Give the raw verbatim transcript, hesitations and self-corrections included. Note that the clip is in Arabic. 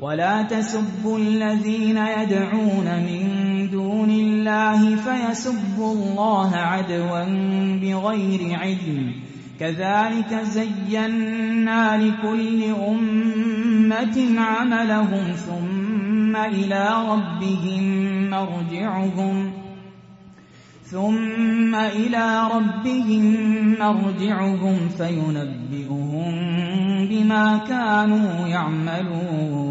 ولا تسبوا الذين يدعون من دون الله فيسبوا الله عدوا بغير علم كذلك زينا لكل أمة عملهم ثم إلى ربهم مرجعهم ثم إلى ربهم مرجعهم فينبئهم بما كانوا يعملون